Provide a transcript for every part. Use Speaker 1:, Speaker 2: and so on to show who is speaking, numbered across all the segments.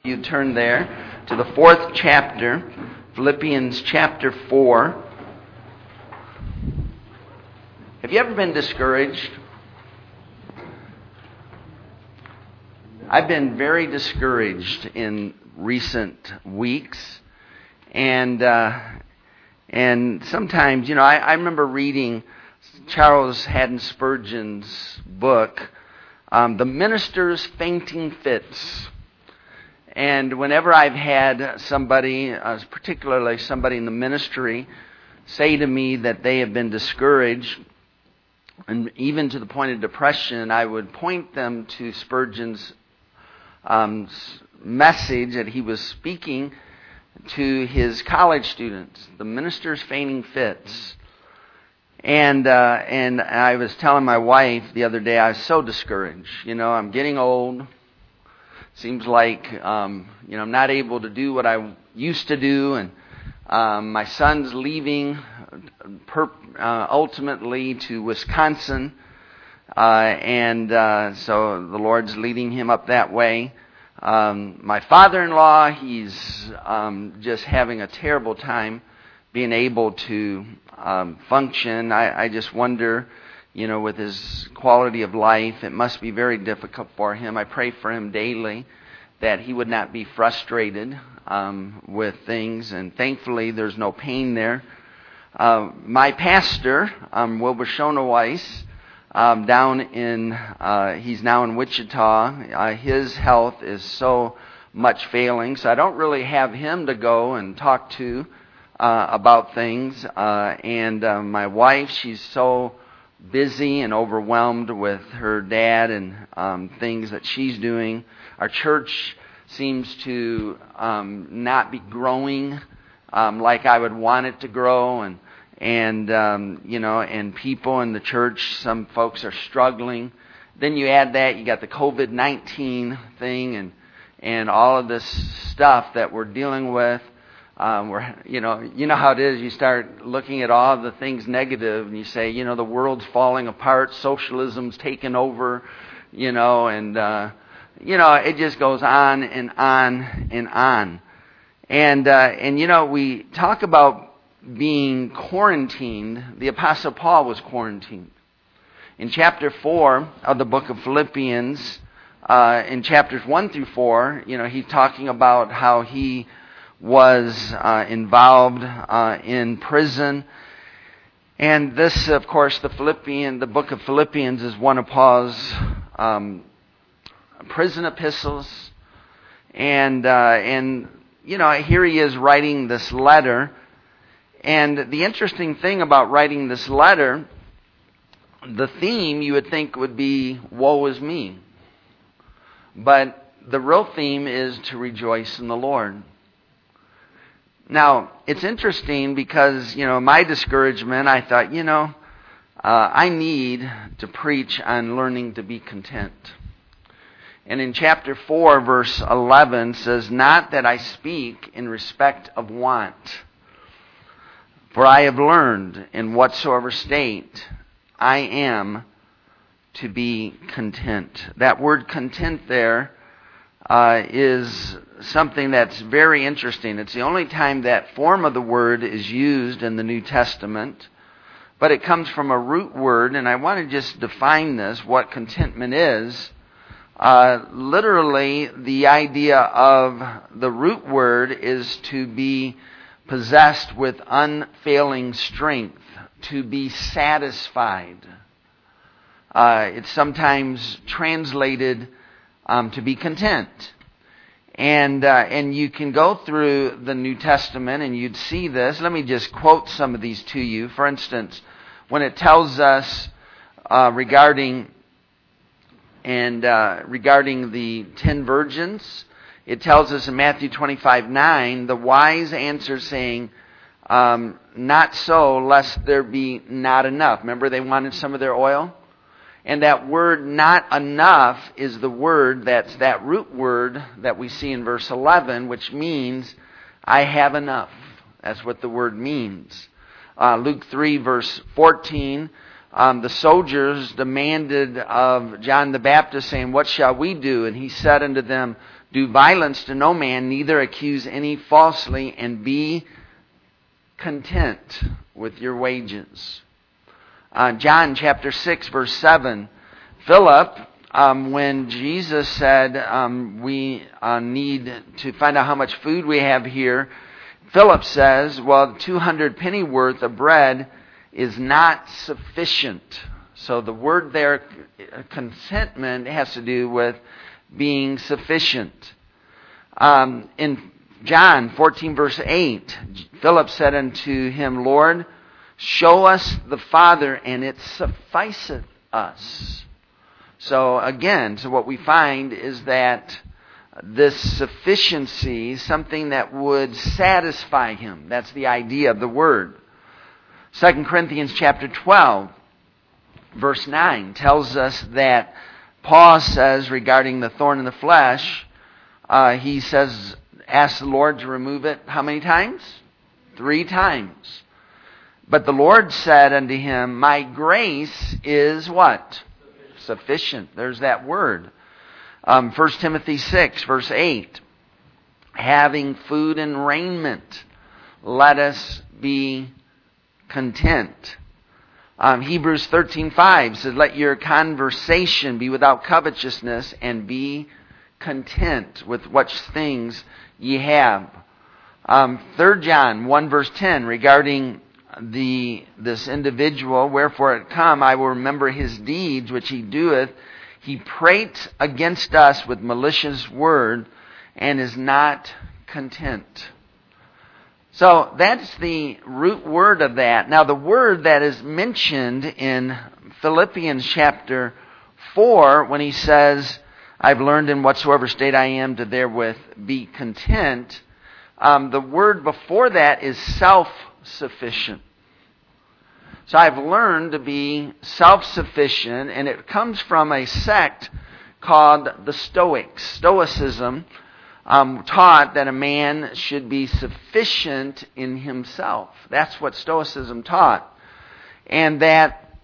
Speaker 1: You turn there to the 4th chapter, Philippians chapter 4. Have you ever been discouraged? I've been very discouraged in recent weeks, and sometimes, I remember reading Charles Haddon Spurgeon's book, The Minister's Fainting Fits. And whenever I've had somebody, particularly somebody in the ministry, say to me that they have been discouraged, and even to the point of depression, I would point them to Spurgeon's message that he was speaking to his college students, The Minister's Fainting Fits. And I was telling my wife the other day, I was so discouraged. I'm getting old. Seems like, I'm not able to do what I used to do, and my son's leaving ultimately to Wisconsin, so the Lord's leading him up that way. My father-in-law, he's just having a terrible time being able to function. I just wonder, with his quality of life, it must be very difficult for him. I pray for him daily that he would not be frustrated with things, and thankfully there's no pain there. My pastor, Wilbur Schoneweiss, he's now in Wichita. His health is so much failing, so I don't really have him to go and talk to about things. And my wife, she's so busy and overwhelmed with her dad and things that she's doing. Our church seems to not be growing like I would want it to grow, and people in the church, some folks are struggling. Then you add that, you got the COVID-19 thing and all of this stuff that we're dealing with. You know how it is. You start looking at all of the things negative, and you say, the world's falling apart, socialism's taken over, it just goes on and on and on. And we talk about being quarantined. The Apostle Paul was quarantined. In chapter 4 of the book of Philippians, in chapters 1 through 4, he's talking about how he was involved in prison. And this, of course, the book of Philippians is one of Paul's prison epistles. And here he is writing this letter. And the interesting thing about writing this letter, the theme you would think would be, woe is me. But the real theme is to rejoice in the Lord. Now, it's interesting because, my discouragement, I thought, I need to preach on learning to be content. And in chapter 4, verse 11 says, not that I speak in respect of want, for I have learned in whatsoever state I am to be content. That word content there is something that's very interesting. It's the only time that form of the word is used in the New Testament, but it comes from a root word, and I want to just define this, what contentment is. Literally, the idea of the root word is to be possessed with unfailing strength, to be satisfied. It's sometimes translated to be content. And you can go through the New Testament and you'd see this. Let me just quote some of these to you. For instance, when it tells us regarding the 10 virgins, it tells us in Matthew 25:9, the wise answer saying, not so, lest there be not enough. Remember, they wanted some of their oil? And that word not enough is the word that's that root word that we see in verse 11, which means I have enough. That's what the word means. Luke 3 verse 14, the soldiers demanded of John the Baptist, saying, "What shall we do?" And he said unto them, Do violence to no man, neither accuse any falsely, and be content with your wages. John chapter 6, verse 7. Philip, when Jesus said we need to find out how much food we have here, Philip says, well, 200 penny worth of bread is not sufficient. So the word there, contentment, has to do with being sufficient. In John 14, verse 8, Philip said unto him, Lord, show us the Father, and it sufficeth us. So again, what we find is that this sufficiency, something that would satisfy him. That's the idea of the word. 2 Corinthians chapter 12, verse 9 tells us that Paul says regarding the thorn in the flesh, he says, ask the Lord to remove it how many times? 3 times. But the Lord said unto him, my grace is what? Sufficient. There's that word. 1 Timothy 6, verse 8. Having food and raiment, let us be content. Hebrews 13:5 says, let your conversation be without covetousness, and be content with what things ye have. 3 John 1, verse 10, regarding this individual, wherefore it come, I will remember his deeds which he doeth. He prates against us with malicious word, and is not content. So that's the root word of that. Now the word that is mentioned in Philippians chapter 4, when he says, I've learned in whatsoever state I am to therewith be content, the word before that is self-sufficient. So I've learned to be self-sufficient, and it comes from a sect called the Stoics. Stoicism taught that a man should be sufficient in himself. That's what Stoicism taught. And that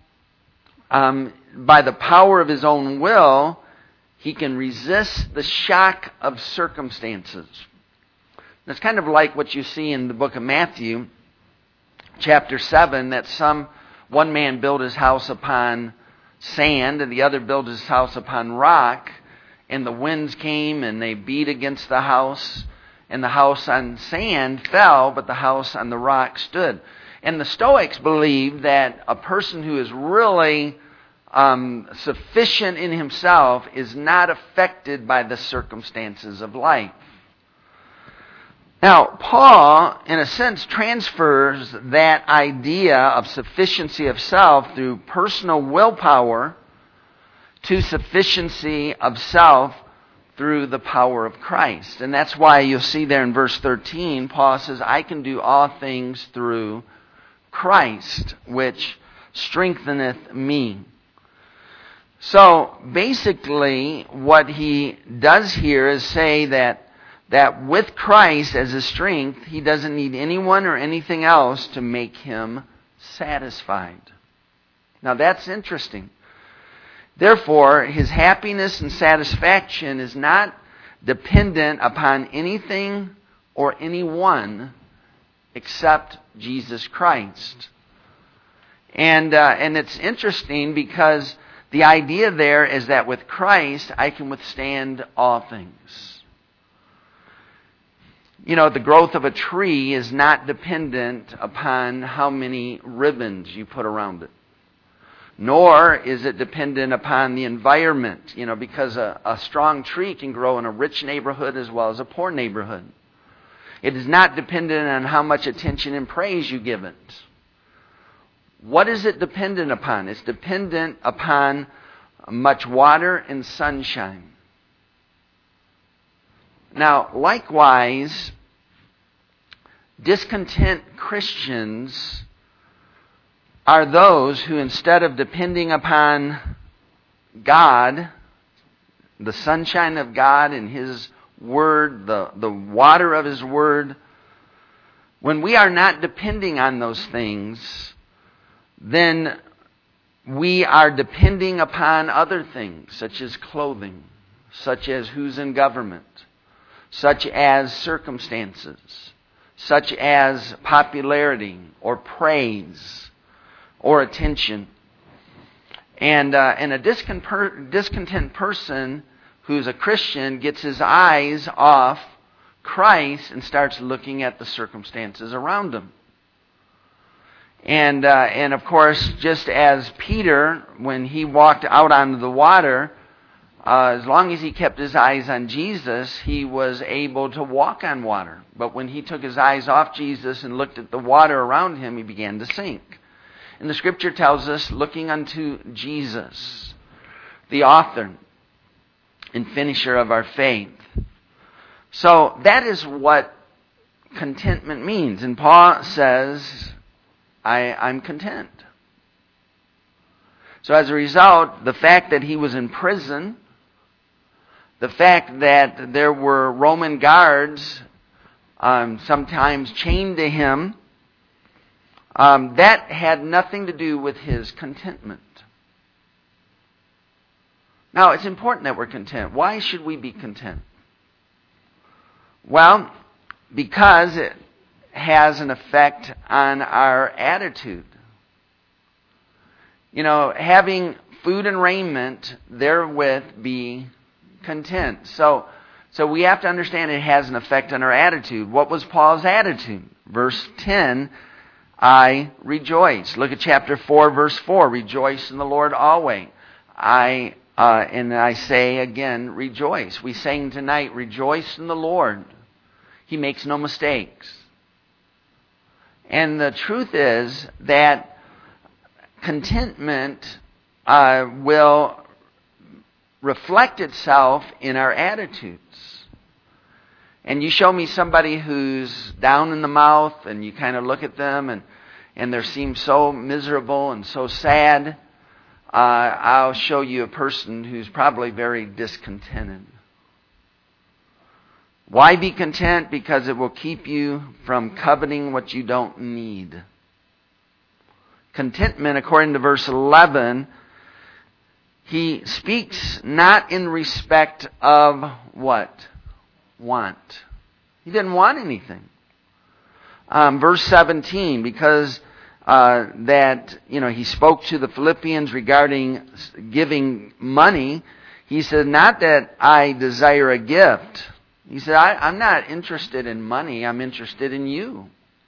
Speaker 1: by the power of his own will, he can resist the shock of circumstances. That's kind of like what you see in the book of Matthew, chapter 7, that one man built his house upon sand and the other built his house upon rock, and the winds came and they beat against the house, and the house on sand fell, but the house on the rock stood. And the Stoics believe that a person who is really sufficient in himself is not affected by the circumstances of life. Now, Paul, in a sense, transfers that idea of sufficiency of self through personal willpower to sufficiency of self through the power of Christ. And that's why you'll see there in verse 13, Paul says, I can do all things through Christ, which strengtheneth me. So, basically, what he does here is say that with Christ as his strength, he doesn't need anyone or anything else to make him satisfied. Now that's interesting. Therefore, his happiness and satisfaction is not dependent upon anything or anyone except Jesus Christ. And it's interesting because the idea there is that with Christ, I can withstand all things. You know, the growth of a tree is not dependent upon how many ribbons you put around it. Nor is it dependent upon the environment, because a strong tree can grow in a rich neighborhood as well as a poor neighborhood. It is not dependent on how much attention and praise you give it. What is it dependent upon? It's dependent upon much water and sunshine. Now, likewise, discontent Christians are those who, instead of depending upon God, the sunshine of God and His Word, the water of His Word, when we are not depending on those things, then we are depending upon other things, such as clothing, such as who's in government, such as circumstances, such as popularity or praise or attention. And a discontent person who's a Christian gets his eyes off Christ and starts looking at the circumstances around him. And of course, just as Peter, when he walked out onto the water, as long as he kept his eyes on Jesus, he was able to walk on water. But when he took his eyes off Jesus and looked at the water around him, he began to sink. And the Scripture tells us, looking unto Jesus, the author and finisher of our faith. So that is what contentment means. And Paul says, I'm content. So as a result, the fact that he was in prison, the fact that there were Roman guards sometimes chained to him, that had nothing to do with his contentment. Now, it's important that we're content. Why should we be content? Well, because it has an effect on our attitude. You know, having food and raiment, therewith be content. So we have to understand it has an effect on our attitude. What was Paul's attitude? Verse 10, I rejoice. Look at chapter 4, verse 4. Rejoice in the Lord always. And I say again, rejoice. We sang tonight, rejoice in the Lord. He makes no mistakes. And the truth is that contentment will reflect itself in our attitudes. And you show me somebody who's down in the mouth, and you kind of look at them, and they seem so miserable and so sad. I'll show you a person who's probably very discontented. Why be content? Because it will keep you from coveting what you don't need. Contentment, according to verse 11, he speaks not in respect of what? Want. He didn't want anything. Verse 17, because he spoke to the Philippians regarding giving money. He said, not that I desire a gift. He said, I'm not interested in money. I'm interested in you.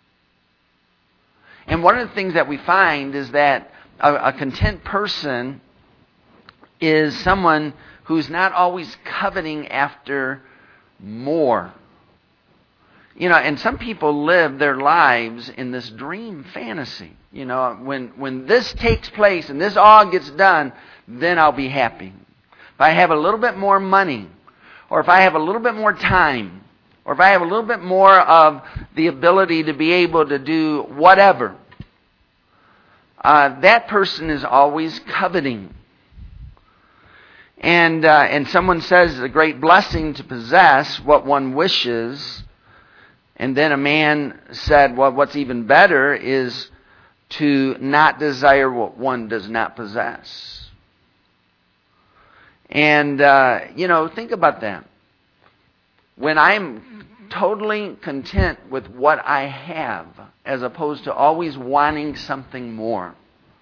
Speaker 1: And one of the things that we find is that a content person is someone who's not always coveting after more. You know, and some people live their lives in this dream fantasy. You know, when this takes place and this all gets done, then I'll be happy. If I have a little bit more money, or if I have a little bit more time, or if I have a little bit more of the ability to be able to do whatever, that person is always coveting. And someone says it's a great blessing to possess what one wishes. And then a man said, well, what's even better is to not desire what one does not possess. And, think about that. When I'm totally content with what I have, as opposed to always wanting something more,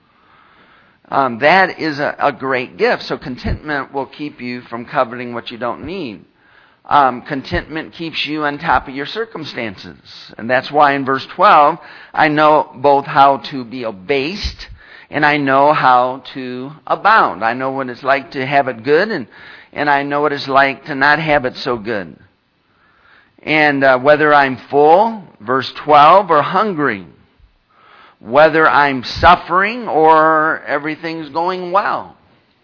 Speaker 1: that is a great gift. So contentment will keep you from coveting what you don't need. Contentment keeps you on top of your circumstances. And that's why in verse 12, I know both how to be abased and I know how to abound. I know what it's like to have it good, and I know what it's like to not have it so good. And whether I'm full, verse 12, or hungry, whether I'm suffering or everything's going well.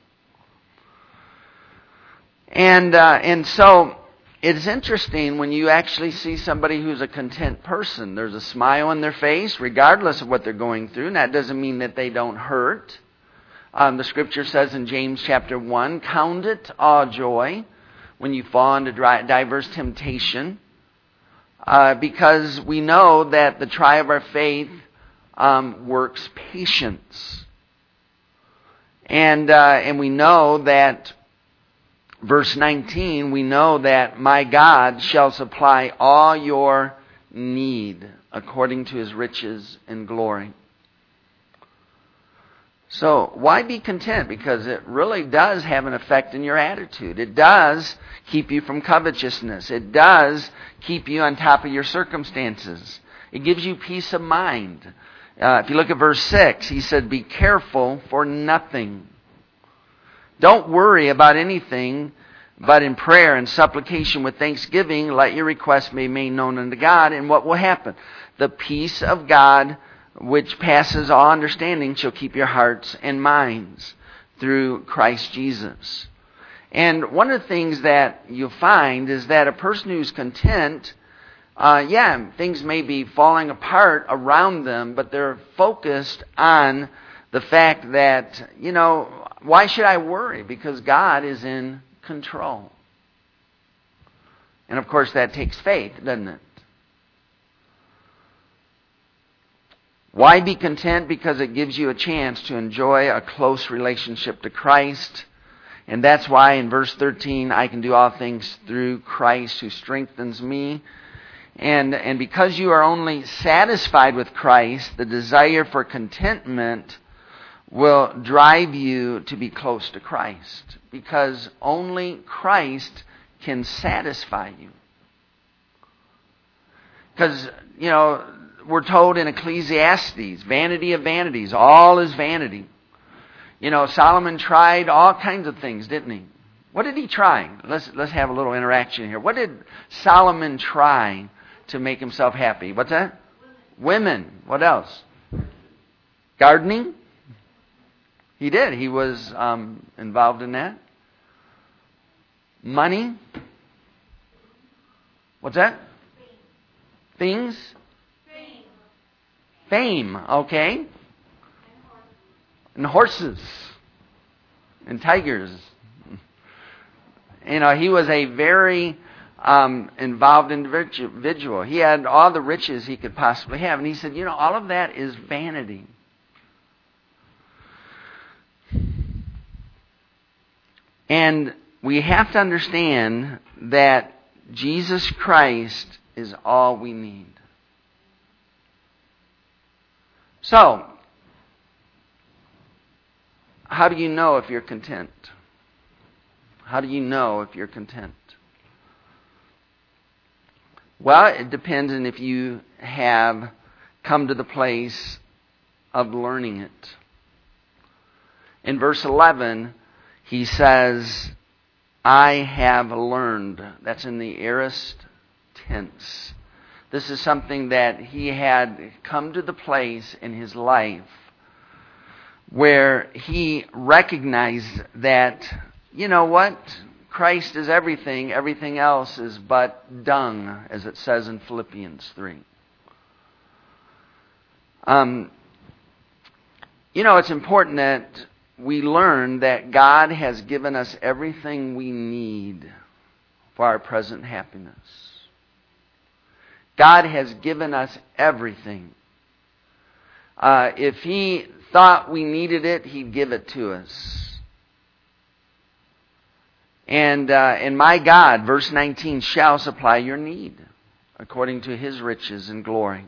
Speaker 1: And so it's interesting when you actually see somebody who's a content person. There's a smile on their face regardless of what they're going through. And that doesn't mean that they don't hurt. The Scripture says in James chapter 1, count it all joy when you fall into diverse temptation. Because we know that the try of our faith works patience. And we know that verse 19, we know that my God shall supply all your need according to his riches and glory. So why be content? Because it really does have an effect in your attitude. It does keep you from covetousness. It does keep you on top of your circumstances. It gives you peace of mind. If you look at verse 6, he said, be careful for nothing. Don't worry about anything, but in prayer and supplication with thanksgiving, let your requests be made known unto God. And what will happen? The peace of God, which passes all understanding, shall keep your hearts and minds through Christ Jesus. And one of the things that you'll find is that a person who's content, things may be falling apart around them, but they're focused on the fact that, why should I worry? Because God is in control. And of course that takes faith, doesn't it? Why be content? Because it gives you a chance to enjoy a close relationship to Christ. And that's why in verse 13, I can do all things through Christ who strengthens me. And because you are only satisfied with Christ, the desire for contentment will drive you to be close to Christ. Because only Christ can satisfy you. Because, we're told in Ecclesiastes, vanity of vanities, all is vanity. Solomon tried all kinds of things, didn't he? What did he try? Let's have a little interaction here. What did Solomon try to make himself happy? What's that? Women. What else? Gardening? He did. He was involved in that. Money? What's that? Things? Fame, okay. And horses. And tigers. He was a very involved individual. He had all the riches he could possibly have. And he said, all of that is vanity. And we have to understand that Jesus Christ is all we need. So, how do you know if you're content? How do you know if you're content? Well, it depends on if you have come to the place of learning it. In verse 11, he says, I have learned. That's in the aorist tense. This is something that he had come to the place in his life where he recognized that, Christ is everything. Everything else is but dung, as it says in Philippians 3. It's important that we learn that God has given us everything we need for our present happiness. God has given us everything. If He thought we needed it, He'd give it to us. And my God, verse 19, shall supply your need according to His riches and glory.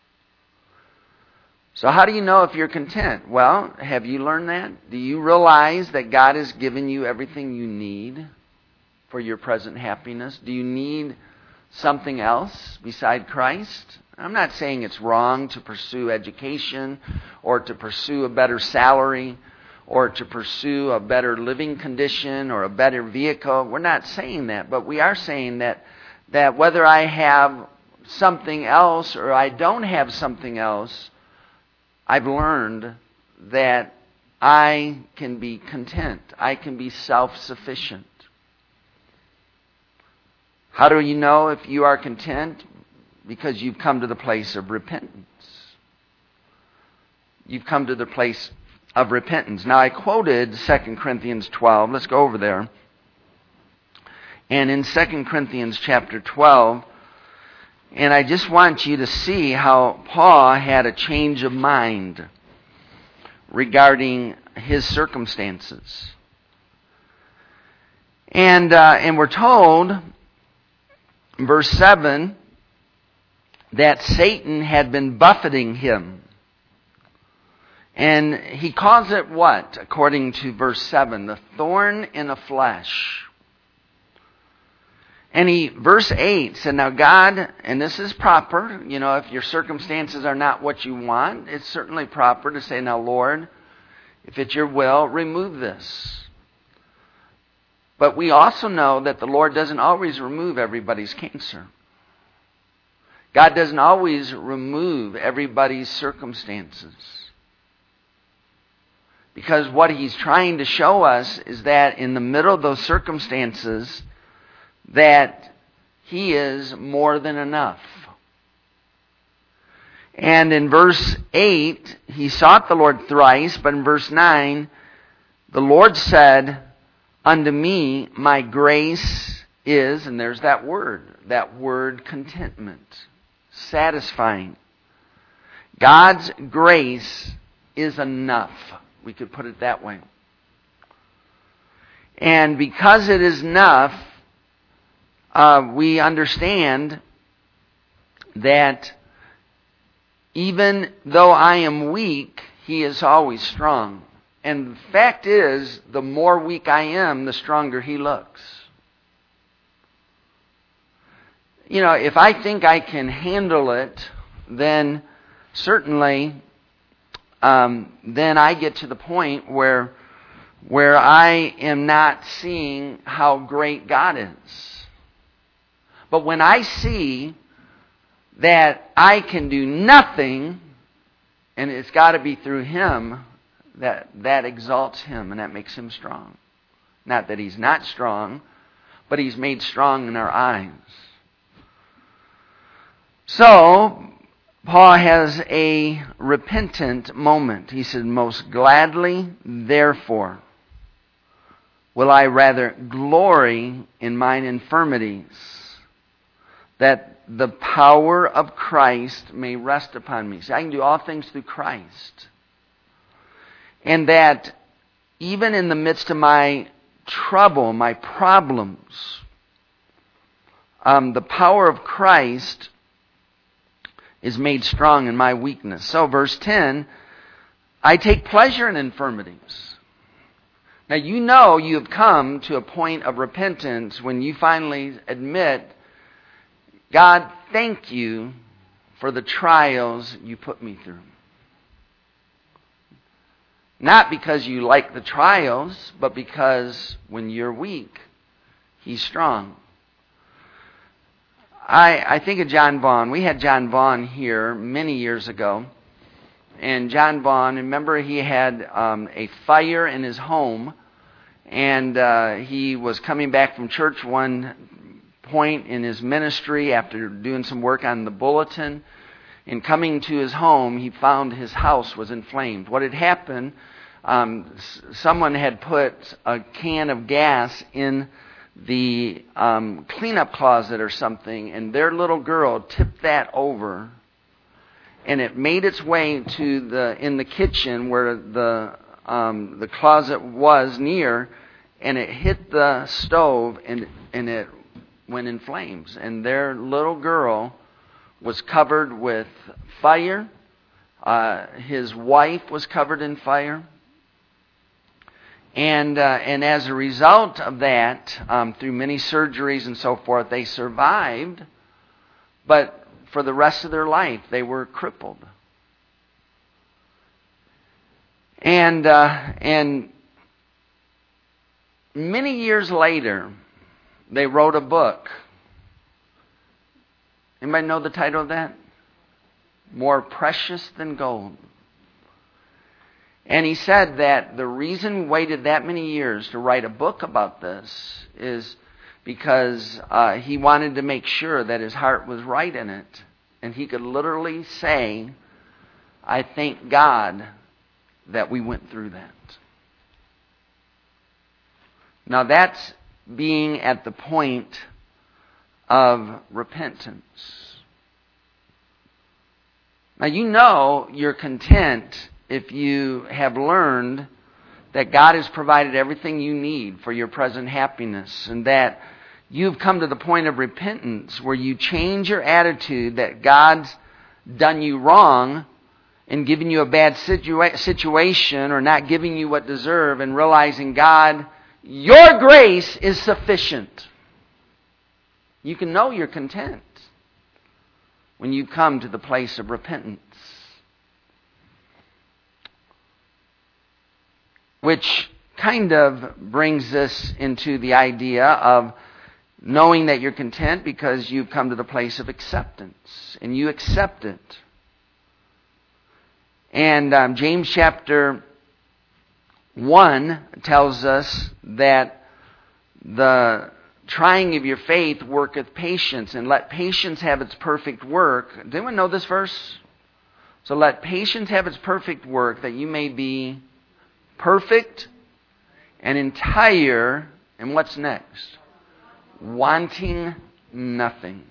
Speaker 1: So how do you know if you're content? Well, have you learned that? Do you realize that God has given you everything you need for your present happiness? Do you need something else beside Christ? I'm not saying it's wrong to pursue education or to pursue a better salary or to pursue a better living condition or a better vehicle. We're not saying that, but we are saying that whether I have something else or I don't have something else, I've learned that I can be content. I can be self-sufficient. How do you know if you are content? Because you've come to the place of repentance. You've come to the place of repentance. Now, I quoted 2 Corinthians 12. Let's go over there. And in 2 Corinthians chapter 12, and I just want you to see how Paul had a change of mind regarding his circumstances. And we're told, in verse 7, that Satan had been buffeting him. And he calls it what? According to verse 7, the thorn in the flesh. And verse 8 said, now God, and this is proper, if your circumstances are not what you want, it's certainly proper to say, now Lord, if it's your will, remove this. But we also know that the Lord doesn't always remove everybody's cancer. God doesn't always remove everybody's circumstances. Because what He's trying to show us is that in the middle of those circumstances, that He is more than enough. And in verse 8, he sought the Lord thrice, but in verse 9, the Lord said, unto me my grace is, and there's that word contentment, satisfying. God's grace is enough. We could put it that way. And because it is enough, we understand that even though I am weak, He is always strong. And the fact is, the more weak I am, the stronger He looks. If I think I can handle it, then certainly, then I get to the point where I am not seeing how great God is. But when I see that I can do nothing, and it's got to be through Him, that exalts Him and that makes Him strong. Not that He's not strong, but He's made strong in our eyes. So, Paul has a repentant moment. He said, most gladly, therefore, will I rather glory in mine infirmities, that the power of Christ may rest upon me. See, I can do all things through Christ. And that even in the midst of my trouble, my problems, the power of Christ is made strong in my weakness. So verse 10, I take pleasure in infirmities. Now you have come to a point of repentance when you finally admit, God, thank you for the trials you put me through. Not because you like the trials, but because when you're weak, He's strong. I think of John Vaughn. We had John Vaughn here many years ago. And John Vaughn, remember he had a fire in his home. And he was coming back from church one point in his ministry after doing some work on the bulletin. And coming to his home, he found his house was inflamed. What had happened, someone had put a can of gas in the cleanup closet or something, and their little girl tipped that over, and it made its way to in the kitchen where the closet was near, and it hit the stove, and it went in flames. And their little girl was covered with fire. His wife was covered in fire. And as a result of that, through many surgeries and so forth, they survived. But for the rest of their life, they were crippled. And many years later, they wrote a book. Anybody know the title of that? More Precious Than Gold. And he said that the reason he waited that many years to write a book about this is because he wanted to make sure that his heart was right in it. And he could literally say, I thank God that we went through that. Now that's being at the point of repentance. Now you're content if you have learned that God has provided everything you need for your present happiness, and that you've come to the point of repentance where you change your attitude that God's done you wrong and given you a bad situation or not giving you what deserve, and realizing, God, your grace is sufficient. You can know you're content when you come to the place of repentance. Which kind of brings us into the idea of knowing that you're content because you've come to the place of acceptance, and you accept it. And James chapter 1 tells us that the trying of your faith worketh patience, and let patience have its perfect work. Does anyone know this verse? So let patience have its perfect work, that you may be perfect and entire, and what's next? Wanting nothing.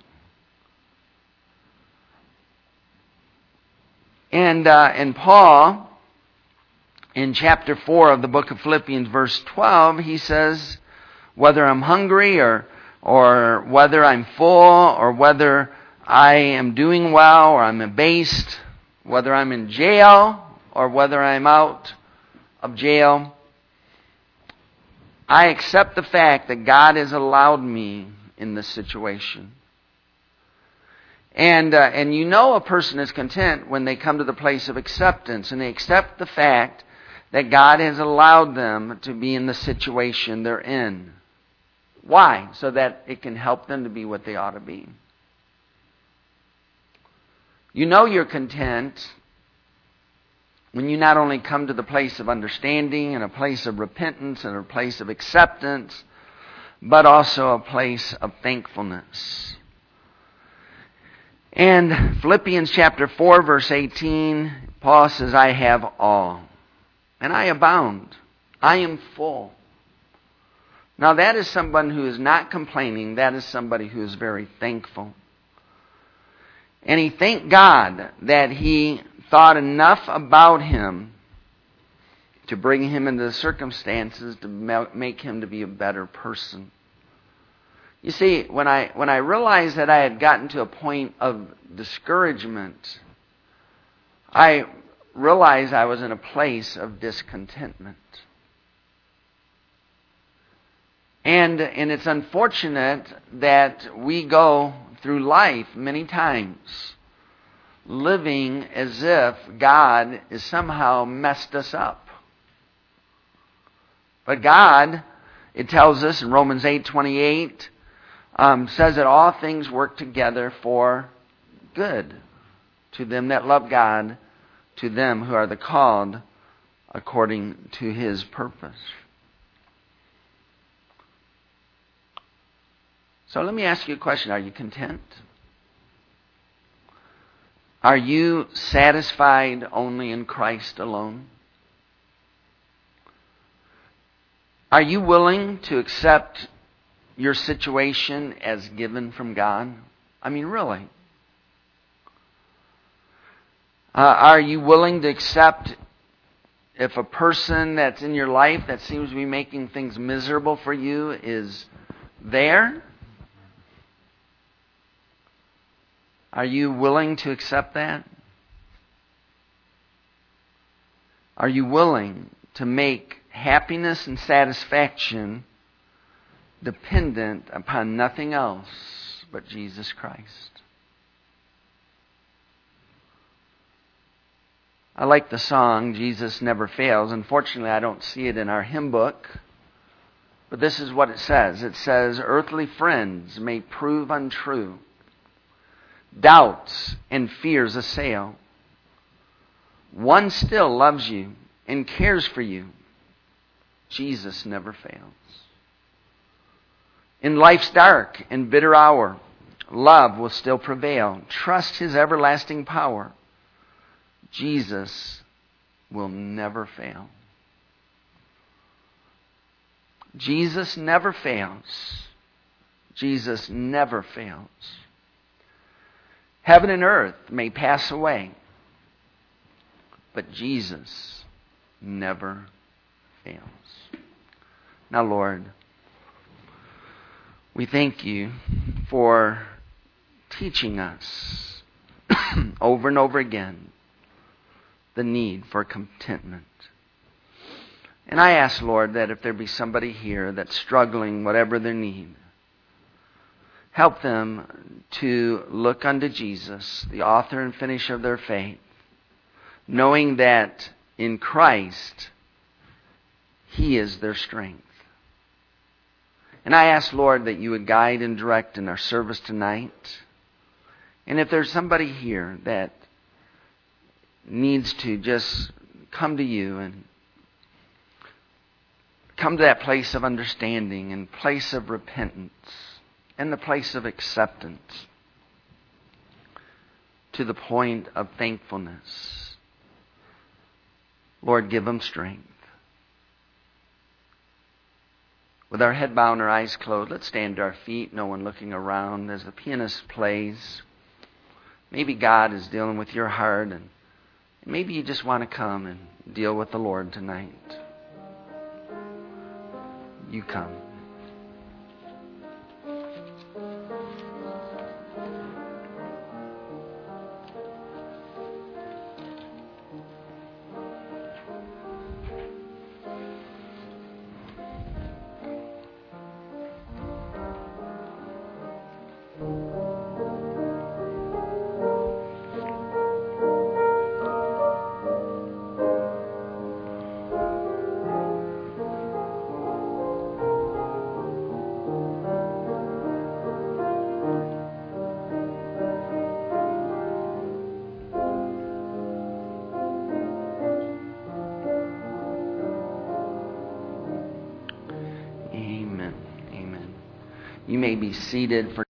Speaker 1: And Paul, in chapter 4 of the book of Philippians, verse 12, he says, whether I'm hungry or whether I'm full, or whether I am doing well or I'm abased, whether I'm in jail or whether I'm out of jail, I accept the fact that God has allowed me in this situation. And you know a person is content when they come to the place of acceptance, and they accept the fact that God has allowed them to be in the situation they're in. Why? So that it can help them to be what they ought to be. You know you're content when you not only come to the place of understanding and a place of repentance and a place of acceptance, but also a place of thankfulness. And Philippians chapter 4, verse 18, Paul says, I have all, and I abound. I am full. Now that is someone who is not complaining. That is somebody who is very thankful. And he thanked God that he thought enough about him to bring him into the circumstances to make him to be a better person. You see, when I realized that I had gotten to a point of discouragement, I realized I was in a place of discontentment. And it's unfortunate that we go through life many times living as if God has somehow messed us up. But God, it tells us in Romans 8:28, says that all things work together for good to them that love God, to them who are the called according to His purpose. So let me ask you a question. Are you content? Are you satisfied only in Christ alone? Are you willing to accept your situation as given from God? I mean, really. Are you willing to accept if a person that's in your life that seems to be making things miserable for you is there? Are you willing to accept that? Are you willing to make happiness and satisfaction dependent upon nothing else but Jesus Christ? I like the song, Jesus Never Fails. Unfortunately, I don't see it in our hymn book. But this is what it says. It says, earthly friends may prove untrue. Doubts and fears assail. One still loves you and cares for you. Jesus never fails. In life's dark and bitter hour, love will still prevail. Trust His everlasting power. Jesus will never fail. Jesus never fails. Jesus never fails. Heaven and earth may pass away, but Jesus never fails. Now, Lord, we thank you for teaching us over and over again the need for contentment. And I ask, Lord, that if there be somebody here that's struggling, whatever their need, help them to look unto Jesus, the author and finisher of their faith, knowing that in Christ, He is their strength. And I ask, Lord, that you would guide and direct in our service tonight. And if there's somebody here that needs to just come to you and come to that place of understanding and place of repentance and the place of acceptance to the point of thankfulness, Lord, give them strength. With our head bowed and our eyes closed, let's stand to our feet, no one looking around as the pianist plays. Maybe God is dealing with your heart, and maybe you just want to come and deal with the Lord tonight. You come. You may be seated for